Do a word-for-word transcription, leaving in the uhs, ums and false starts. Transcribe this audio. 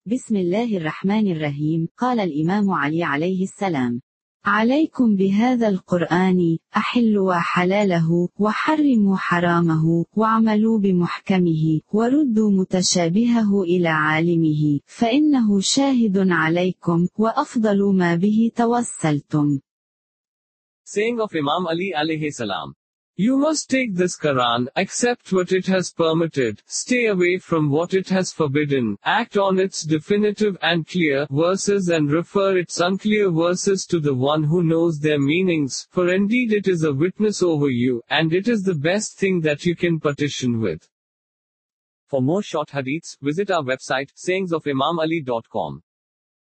بسم الله الرحمن الرحيم. قال الإمام علي عليه السلام: عليكم بهذا القرآن، أحلوا حلاله، وحرموا حرامه، واعملوا بمحكمه، وردوا متشابهه إلى عالمه، فإنه شاهد عليكم، وأفضل ما به توسلتم. Saying of Imam Ali alayhi salam: You must take this Quran, accept what it has permitted, stay away from what it has forbidden, act on its definitive and clear verses and refer its unclear verses to the one who knows their meanings, for indeed it is a witness over you, and it is the best thing that you can petition with. For more short hadiths, visit our website, sayings of imam ali dot com.